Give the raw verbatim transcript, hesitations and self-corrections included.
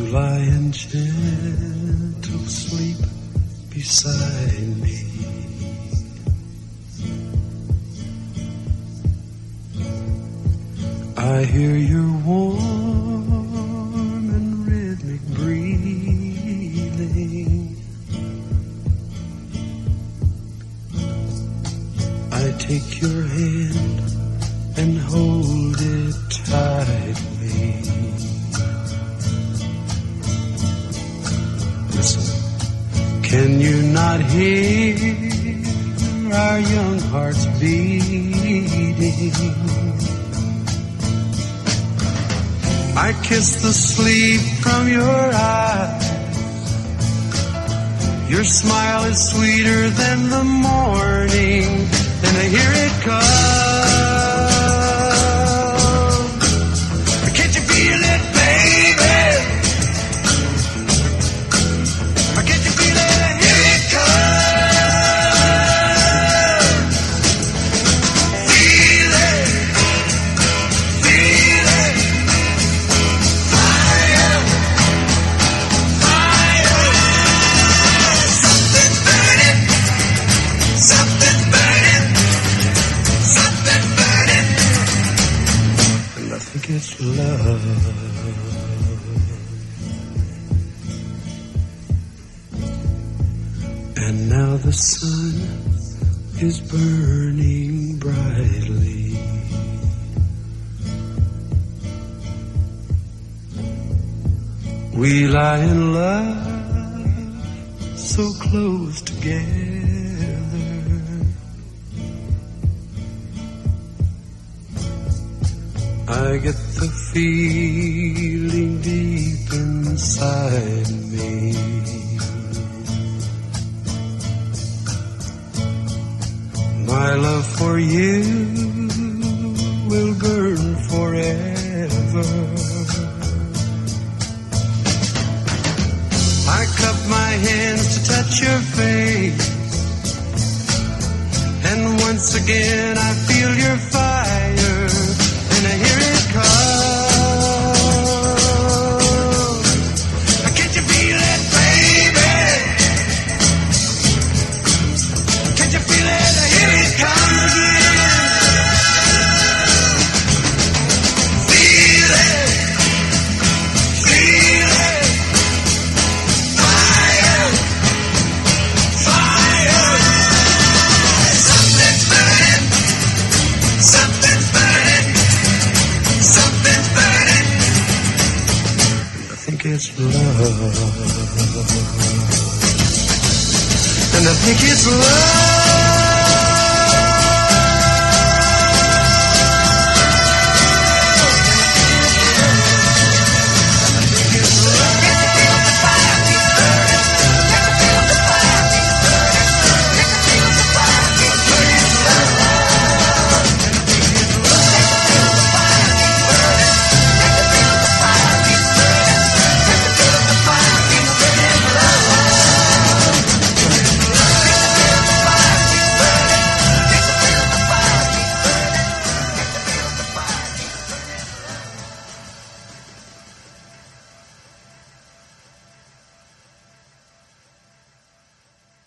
lie in gentle sleep beside me. I hear your warm and rhythmic breathing. I take your hand and hold it tightly. Listen, can you not hear our young hearts beating? I kiss the sleep from your eyes. Your smile is sweeter than the morning, and I hear it come. Can't you feel it, baby? Can't you feel it? I hear it come. Feel it, feel it. Fire, fire. Something burning, something burning, something burning. And I think it's love. And now the sun is burning brightly. We lie in love so close together. I get the feeling deep inside me. My love for you will burn forever. I cup my hands to touch your face, and once again I feel your fire, and I hear it come. Can't you feel it, baby? Can't you feel it? I hear it come again. Feel it, feel it. Fire, fire. Something's burning, something's burning, something's burning. I think it's love, and I think it's love.